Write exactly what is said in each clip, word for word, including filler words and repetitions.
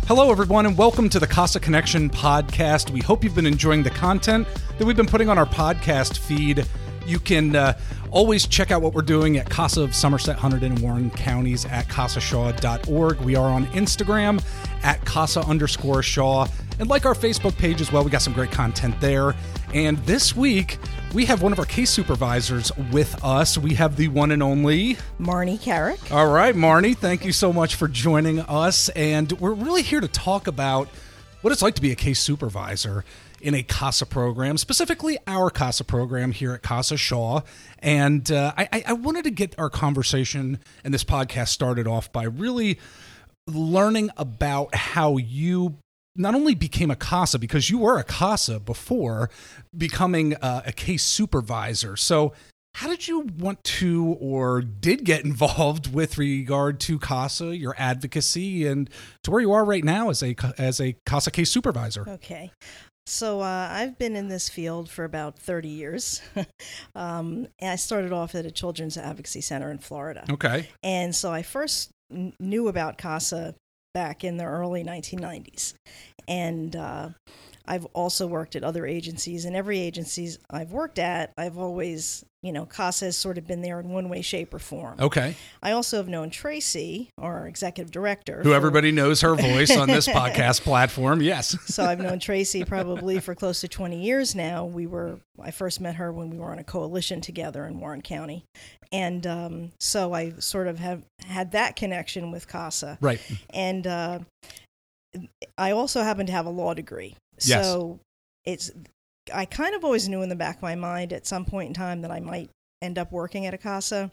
Hello, everyone, and welcome to the CASA Connection podcast. We hope you've been enjoying the content that we've been putting on our podcast feed. You can uh, always check out what we're doing at CASA of Somerset, Hunterdon, and Warren counties at casa shaw dot org. We are on Instagram at CASA underscore Shaw. And like our Facebook page as well, we got some great content there. And this week, we have one of our case supervisors with us. We have the one and only Marnie Carrick. All right, Marnie, thank you so much for joining us. And we're really here to talk about what it's like to be a case supervisor in a CASA program, specifically our CASA program here at CASA Shaw. And uh, I, I wanted to get our conversation and this podcast started off by really learning about how you not only became a CASA, because you were a CASA before becoming uh, a case supervisor. So how did you want to or did get involved with regard to CASA, your advocacy, and to where you are right now as a as a CASA case supervisor? Okay. So uh, I've been in this field for about thirty years. um, and I started off at a children's advocacy center in Florida. Okay. And so I first n- knew about CASA back in the early nineteen nineties. And uh, I've also worked at other agencies, and every agency I've worked at, I've always, you know, CASA has sort of been there in one way, shape, or form. Okay. I also have known Tracy, our executive director. Who for, everybody knows her voice on this podcast platform, yes. So I've known Tracy probably for close to twenty years now. We were, I first met her when we were on a coalition together in Warren County. And um, so I sort of have had that connection with CASA. Right. And uh, I also happen to have a law degree. Yes. So it's, I kind of always knew in the back of my mind at some point in time that I might end up working at a CASA,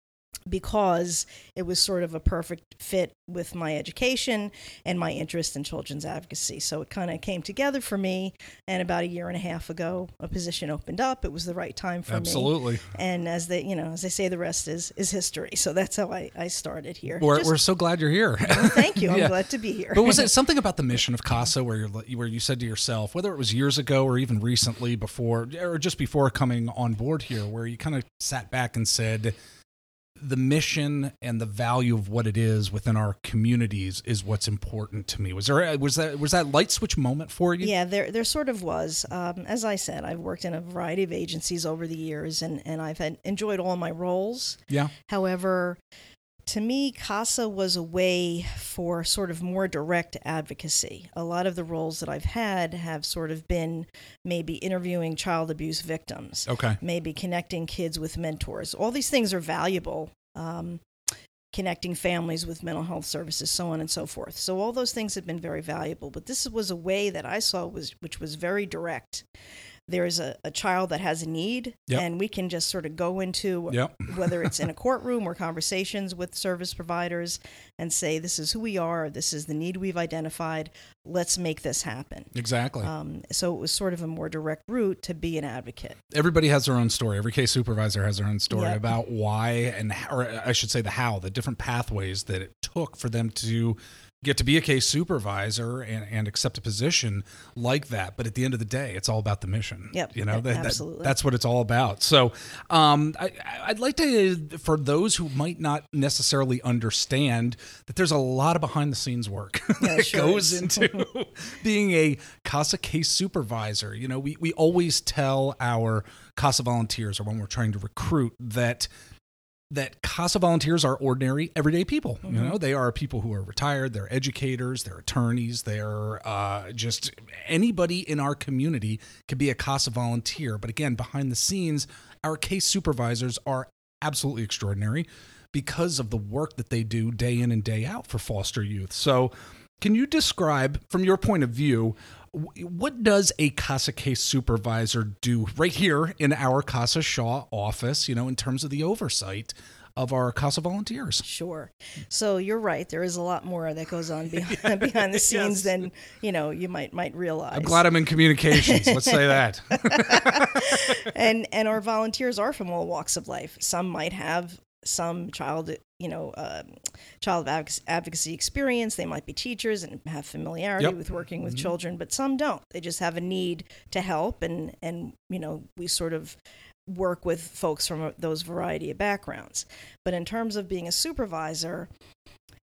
because it was sort of a perfect fit with my education and my interest in children's advocacy. So it kind of came together for me, and about a year and a half ago, a position opened up. It was the right time for Absolutely. me. Absolutely. And as they, you know, as they say, the rest is is history. So that's how I, I started here. We're, Just, we're so glad you're here. well, thank you. I'm Yeah. glad to be here. But was it something about the mission of CASA where you're, where you said to yourself, whether it was years ago or even recently before, or just before coming on board here, where you kind of sat back and said, the mission and the value of what it is within our communities is what's important to me? Was there was that was that light switch moment for you? Yeah, there there sort of was. Um, as I said, I've worked in a variety of agencies over the years, and, and I've had enjoyed all my roles. Yeah. However, to me, CASA was a way for sort of more direct advocacy. A lot of the roles that I've had have sort of been maybe interviewing child abuse victims, Okay. maybe connecting kids with mentors. All these things are valuable, um, connecting families with mental health services, so on and so forth. So all those things have been very valuable, but this was a way that I saw was which was very direct. There's a, a child that has a need, Yep. and we can just sort of go into, Yep. whether it's in a courtroom or conversations with service providers, and say, this is who we are, this is the need we've identified, let's make this happen. Exactly. Um, so it was sort of a more direct route to be an advocate. Everybody has their own story. Every case supervisor has their own story Yep. about why and, or I should say the how, the different pathways that it took for them to get to be a case supervisor and, and accept a position like that. But at the end of the day, it's all about the mission. Yep, You know, that, absolutely. that, that's what it's all about. So um, I, I'd like to, for those who might not necessarily understand, that there's a lot of behind the scenes work Yeah, that sure goes is. into being a CASA case supervisor. You know, we, we always tell our CASA volunteers, or when we're trying to recruit, that that CASA volunteers are ordinary, everyday people. Mm-hmm. You know, they are people who are retired, they're educators, they're attorneys, they're uh, just anybody in our community could be a CASA volunteer. But again, behind the scenes, our case supervisors are absolutely extraordinary because of the work that they do day in and day out for foster youth. So can you describe, from your point of view, what does a CASA case supervisor do right here in our CASA Shaw office, you know, in terms of the oversight of our CASA volunteers? Sure. So you're right. There is a lot more that goes on behind, behind the scenes Yes. than, you know, you might might realize. I'm glad I'm in communications. Let's say that. and and our volunteers are from all walks of life. Some might have some child, you know, uh, child advocacy experience. They might be teachers and have familiarity Yep. with working with Mm-hmm. children, but some don't. They just have a need to help, and and you know, we sort of work with folks from those variety of backgrounds. But in terms of being a supervisor,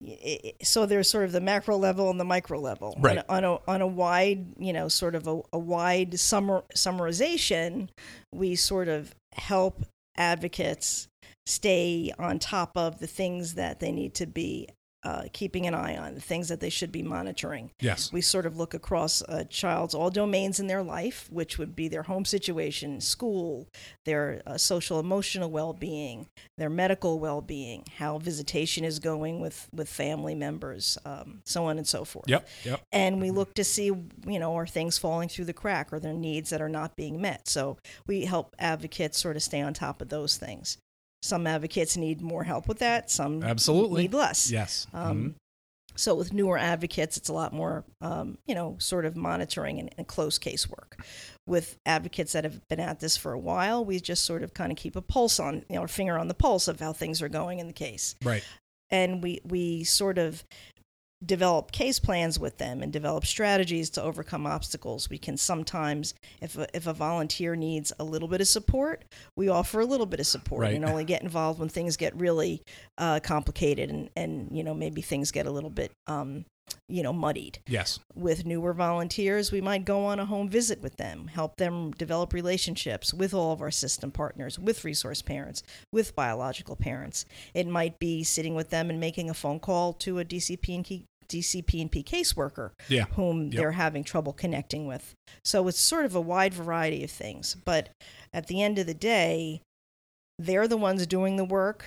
so there's sort of the macro level and the micro level. Right. On a, on a, on a wide, you know, sort of a, a wide summar, summarization, we sort of help advocates stay on top of the things that they need to be uh, keeping an eye on, the things that they should be monitoring. Yes. We sort of look across a child's all domains in their life, which would be their home situation, school, their uh, social emotional well-being, their medical well-being, how visitation is going with, with family members, um, so on and so forth. Yep, yep. And we look to see, you know, are things falling through the crack? Are there needs that are not being met? So we help advocates sort of stay on top of those things. Some advocates need more help with that. Some Absolutely. need less. Yes. Um, Mm-hmm. So with newer advocates, it's a lot more, um, you know, sort of monitoring and, and close casework. With advocates that have been at this for a while, we just sort of kind of keep a pulse on, you know, a finger on the pulse of how things are going in the case. Right. And we, we sort of develop case plans with them and develop strategies to overcome obstacles. We can sometimes, if a, if a volunteer needs a little bit of support, we offer a little bit of support Right. and only get involved when things get really uh, complicated and, and, you know, maybe things get a little bit, um, you know, muddied. Yes. With newer volunteers, we might go on a home visit with them, help them develop relationships with all of our system partners, with resource parents, with biological parents. It might be sitting with them and making a phone call to a D C P and P D C P and P caseworker Yeah. whom Yep. they're having trouble connecting with. So it's sort of a wide variety of things. But at the end of the day, they're the ones doing the work,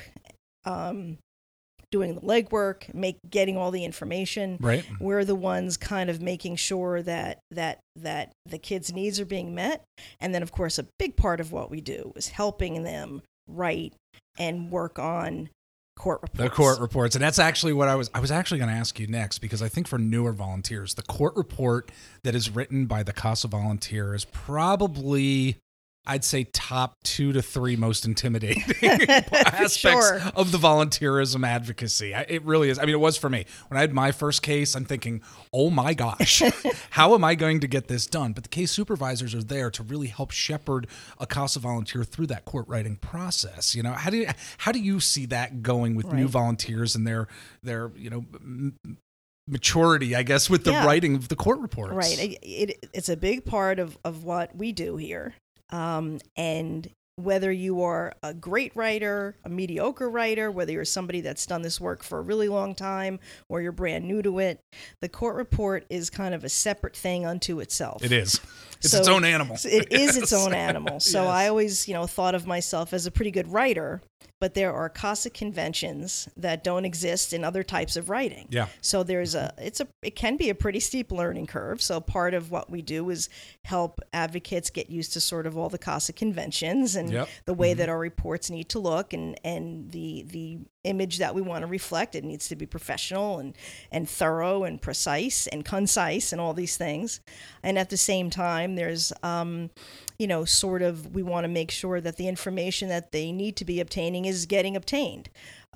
um, doing the legwork, make getting all the information. Right. We're the ones kind of making sure that that that the kids' needs are being met. And then, of course, a big part of what we do is helping them write and work on court reports. The court reports. And that's actually what I was I was actually going to ask you next, because I think for newer volunteers, the court report that is written by the CASA volunteer is probably, I'd say, top two to three most intimidating aspects Sure. of the volunteerism advocacy. I, it really is. I mean, it was for me. When I had my first case, I'm thinking, oh my gosh, how am I going to get this done? But the case supervisors are there to really help shepherd a CASA volunteer through that court writing process. You know, how do you, how do you see that going with Right. new volunteers and their their you know m- maturity, I guess, with the Yeah. writing of the court reports? Right. It, it, it's a big part of, of what we do here. Um, and whether you are a great writer, a mediocre writer, whether you're somebody that's done this work for a really long time or you're brand new to it, the court report is kind of a separate thing unto itself. It is. It's So- its own animal. It is its Yes. own animal. So Yes. I always, you know, thought of myself as a pretty good writer, but there are CASA conventions that don't exist in other types of writing. Yeah. So there's a, it's a, it can be a pretty steep learning curve. So part of what we do is help advocates get used to sort of all the CASA conventions and Yep. the way Mhm. that our reports need to look and, and the, the image that we want to reflect. It needs to be professional and, and thorough and precise and concise and all these things. And at the same time, there's, um, you know, sort of, we want to make sure that the information that they need to be obtaining is getting obtained.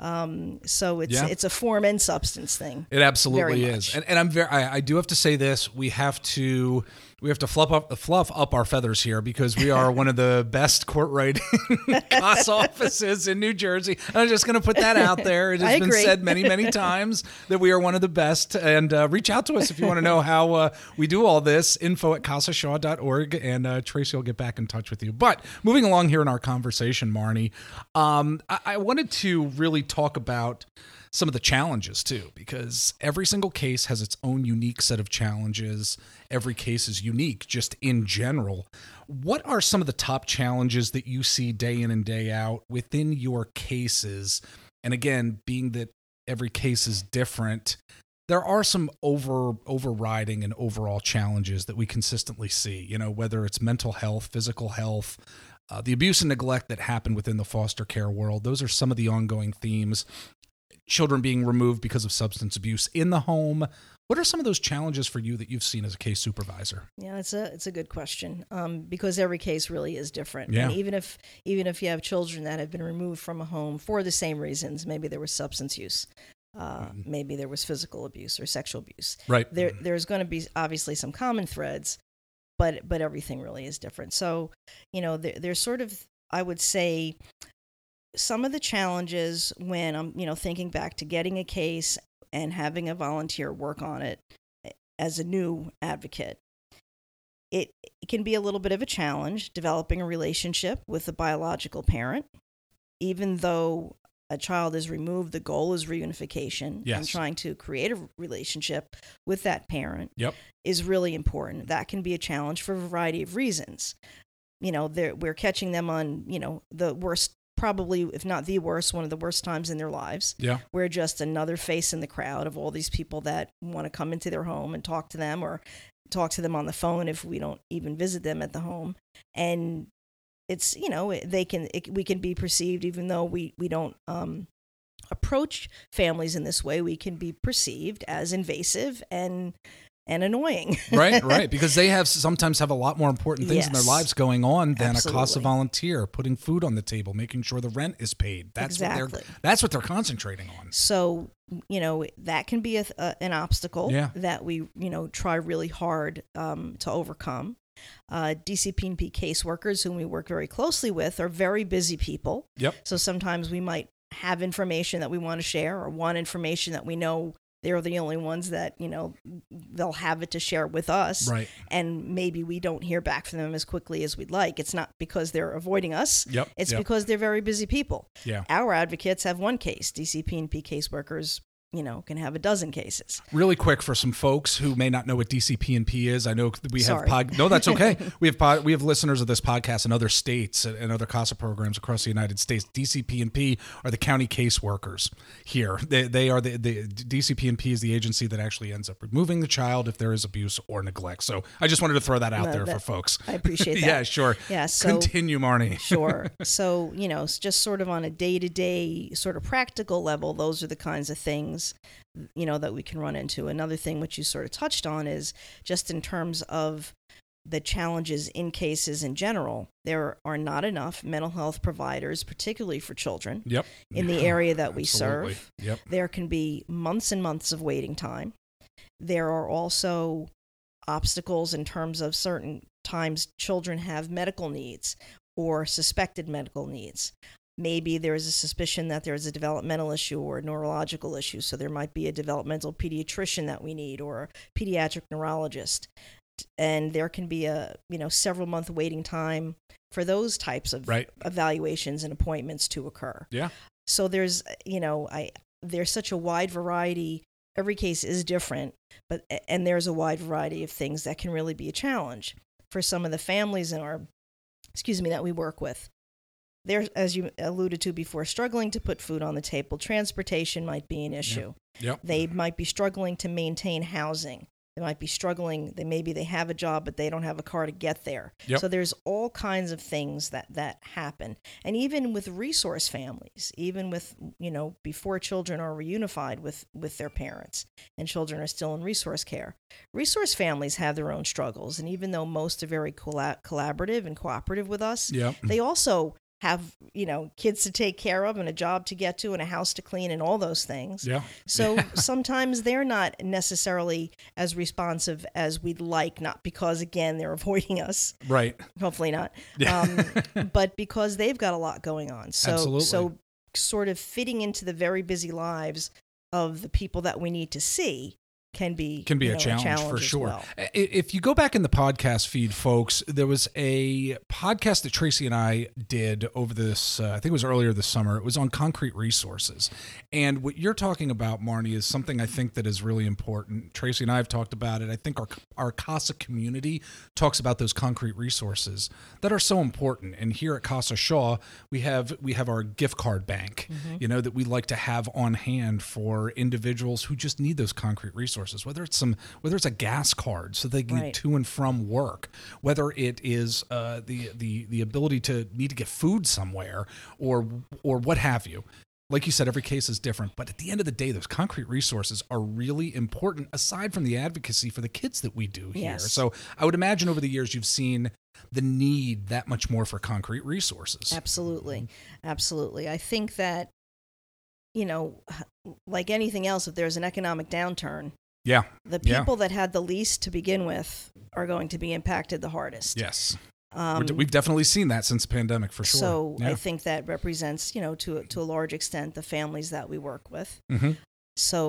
Um, so it's Yeah. it's a form and substance thing. It absolutely Very is, much. and and I'm very. I, I do have to say this: we have to we have to fluff up fluff up our feathers here, because we are one of the best court writing CASA offices in New Jersey. I'm just going to put that out there. It has I been agree. said many many times that we are one of the best. And uh, reach out to us if you want to know how uh, we do all this. Info at casa shaw dot org, and uh, Tracy will get back in touch with you. But moving along here in our conversation, Marnie, um, I, I wanted to really talk about some of the challenges too, because every single case has its own unique set of challenges. Every case is unique just in general. What are some of the top challenges that you see day in and day out within your cases? And again, being that every case is different, there are some over overriding and overall challenges that we consistently see, you know, whether it's mental health, physical health, uh, the abuse and neglect that happen within the foster care world. Those are some of the ongoing themes. Children being removed because of substance abuse in the home. What are some of those challenges for you that you've seen as a case supervisor? Yeah, it's a it's a good question, um, because every case really is different. Yeah. And even if even if you have children that have been removed from a home for the same reasons, maybe there was substance use, uh, Mhm. maybe there was physical abuse or sexual abuse. Right. There there's going to be obviously some common threads, but but everything really is different. So, you know, there, there's sort of, I would say, some of the challenges when I'm, you know, thinking back to getting a case and having a volunteer work on it as a new advocate. It, it can be a little bit of a challenge developing a relationship with the biological parent, even though a child is removed, the goal is reunification. Yes. And trying to create a relationship with that parent Yep. is really important. That can be a challenge for a variety of reasons. You know, we're catching them on, you know, the worst, probably, if not the worst, one of the worst times in their lives. Yeah. We're just another face in the crowd of all these people that want to come into their home and talk to them, or talk to them on the phone if we don't even visit them at the home. And it's, you know, they can, it, we can be perceived, even though we, we don't um, approach families in this way, we can be perceived as invasive and and annoying. Right, right. Because they have sometimes have a lot more important things in their Yes. lives going on than Absolutely. a CASA volunteer, putting food on the table, making sure the rent is paid. That's what Exactly. they're that's what they're concentrating on. So, you know, that can be a, a, an obstacle Yeah. that we, you know, try really hard um, to overcome. Uh, D C P and P caseworkers, whom we work very closely with, are very busy people. Yep. So sometimes we might have information that we want to share, or want information that we know they're the only ones that, you know, they'll have it to share with us. Right. And maybe we don't hear back from them as quickly as we'd like. It's not because they're avoiding us. Yep. It's yep. because they're very busy people. Yeah. Our advocates have one case. D C P and P caseworkers, you know, can have a dozen cases. Really quick for some folks who may not know what D C P and P is. I know we have Sorry. pod, no, that's okay. we have pod, we have listeners of this podcast in other states and other CASA programs across the United States. D C P and P are the county caseworkers here. They they are the, the D C P and P is the agency that actually ends up removing the child if there is abuse or neglect. So I just wanted to throw that out No, there that- for folks. I appreciate that. Yeah, sure. Yeah, so Continue, Marnie. sure. So, you know, it's just sort of on a day-to-day sort of practical level, those are the kinds of things, you know, that we can run into. Another thing which you sort of touched on is just in terms of the challenges in cases in general, there are not enough mental health providers, particularly for children, Yep. in the Yeah, area that we absolutely. serve. Yep. There can be months and months of waiting time. There are also obstacles in terms of certain times children have medical needs or suspected medical needs. Maybe there is a suspicion that there's a developmental issue or a neurological issue, so there might be a developmental pediatrician that we need, or a pediatric neurologist. And there can be a, you know, several month waiting time for those types of Right. evaluations and appointments to occur. Yeah. So there's, you know, I there's such a wide variety. Every case is different, but and there's a wide variety of things that can really be a challenge for some of the families in our, excuse me, that we work with. They're, as you alluded to before, struggling to put food on the table. Transportation might be an issue. Yep. They might be struggling to maintain housing. They might be struggling. They maybe they have a job, but they don't have a car to get there. Yep. So there's all kinds of things that that happen. And even with resource families, even with, you know, before children are reunified with with their parents and children are still in resource care, resource families have their own struggles. And even though most are very collab- collaborative and cooperative with us, Yep. they also have, you know, kids to take care of and a job to get to and a house to clean and all those things. Yeah. So sometimes they're not necessarily as responsive as we'd like, not because, again, they're avoiding us. Right. Hopefully not. Yeah. Um, but because they've got a lot going on. So, Absolutely. so sort of fitting into the very busy lives of the people that we need to see can be can be you a, know, challenge for as sure. well. I- If you go back in the podcast feed, folks, there was a podcast that Tracy and I did over this, uh, I think it was earlier this summer. It was on concrete resources. And what you're talking about, Marnie, is something I think that is really important. Tracy and I have talked about it. I think our our CASA community talks about those concrete resources that are so important. And here at CASA Shaw, we have we have our gift card bank, Mm-hmm. you know, that we like to have on hand for individuals who just need those concrete resources. Whether it's some, whether it's a gas card so they can Right. get to and from work, whether it is uh, the the the ability to need to get food somewhere, or or what have you. Like you said, every case is different, but at the end of the day, those concrete resources are really important. Aside from the advocacy for the kids that we do here, Yes. so I would imagine over the years you've seen the need that much more for concrete resources. Absolutely. Absolutely. I think that, you know, like anything else, if there's an economic downturn, Yeah. the Yeah. people that had the least to begin with are going to be impacted the hardest. Yes. Um, We're d- We've definitely seen that since the pandemic for sure. So yeah. I think that represents, you know, to to a large extent, the families that we work with. hmm So,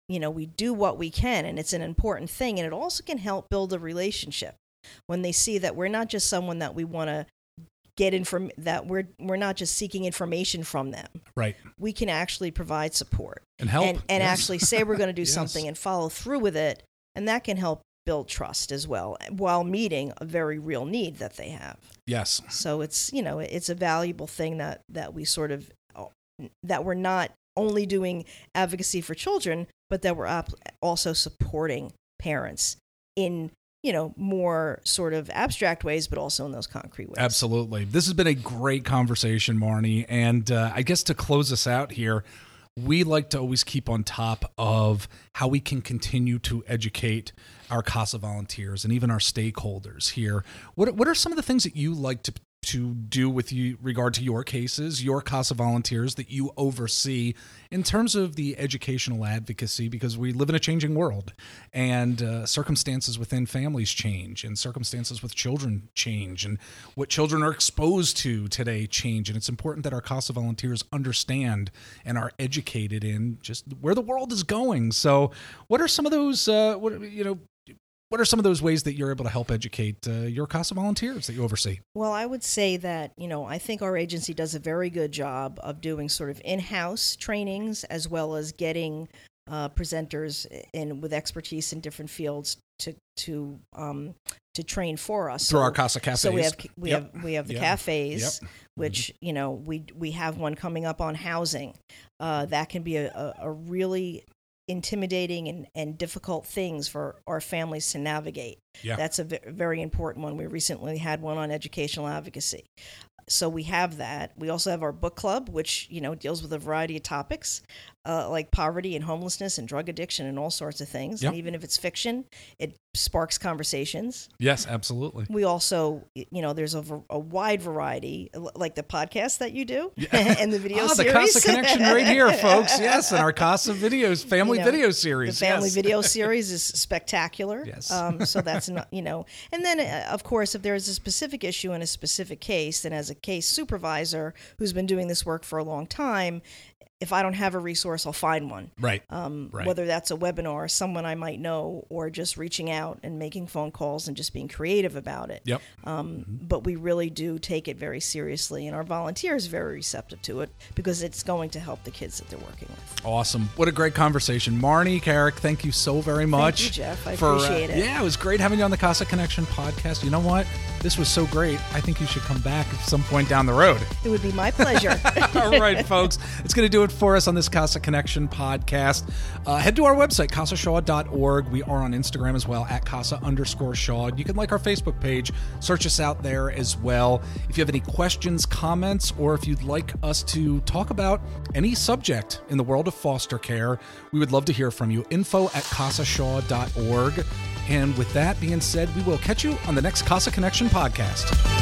you know, we do what we can, and it's an important thing. And it also can help build a relationship when they see that we're not just someone that we want to get inform that we're we're not just seeking information from them. Right. We can actually provide support and help and, and yes. actually say we're going to do yes. something and follow through with it. And that can help build trust as well, while meeting a very real need that they have. Yes. So it's, you know, it's a valuable thing that, that we sort of, that we're not only doing advocacy for children, but that we're also supporting parents in, you know, more sort of abstract ways, but also in those concrete ways. Absolutely. This has been a great conversation, Marnie. And uh, I guess to close us out here, we like to always keep on top of how we can continue to educate our CASA volunteers and even our stakeholders here. What what are some of the things that you like to to do with you regard to your cases, your CASA volunteers that you oversee in terms of the educational advocacy? Because we live in a changing world, and uh, circumstances within families change, and circumstances with children change, and what children are exposed to today change. And it's important that our CASA volunteers understand and are educated in just where the world is going. So what are some of those, uh, what, you know, What are some of those ways that you're able to help educate uh, your CASA volunteers that you oversee? Well, I would say that, you know, I think our agency does a very good job of doing sort of in-house trainings, as well as getting uh, presenters in with expertise in different fields to to um, to train for us. Through so, our CASA cafes. So we have we yep. have we have the yep. cafes, yep. which you know we we have one coming up on housing. Uh, that can be a, a, a really intimidating and, and difficult things for our families to navigate. Yeah. That's a v- very important one. We recently had one on educational advocacy. So we have that. We also have our book club, which, you know, deals with a variety of topics, uh, like poverty and homelessness and drug addiction and all sorts of things. Yep. And even if it's fiction, it sparks conversations. Yes, absolutely. We also, you know, there's a, a wide variety, like the podcast that you do yeah. and the video ah, series. the CASA Connection right here, folks. Yes, and our CASA videos, family you know, video series. The family yes. video series is spectacular. Yes. Um, so that's not, you know, and then, uh, of course, if there's a specific issue in a specific case, then as a case supervisor who's been doing this work for a long time, if I don't have a resource, I'll find one. Right. Um, right. Whether that's a webinar, someone I might know, or just reaching out and making phone calls and just being creative about it. Yep. Um, mm-hmm. But we really do take it very seriously, and our volunteers are very receptive to it because it's going to help the kids that they're working with. Awesome. What a great conversation. Marnie Carrick, thank you so very much. Thank you, Jeff. I for, appreciate uh, it. Yeah, it was great having you on the CASA Connection podcast. You know what? This was so great. I think you should come back at some point down the road. It would be my pleasure. All right, folks. It's going to do it for us on this CASA Connection podcast. Uh, head to our website, casa shaw dot org. We are on Instagram as well, at casa underscore Shaw. You can like our Facebook page. Search us out there as well. If you have any questions, comments, or if you'd like us to talk about any subject in the world of foster care, we would love to hear from you. Info at casa shaw dot org. And with that being said, we will catch you on the next CASA Connection podcast.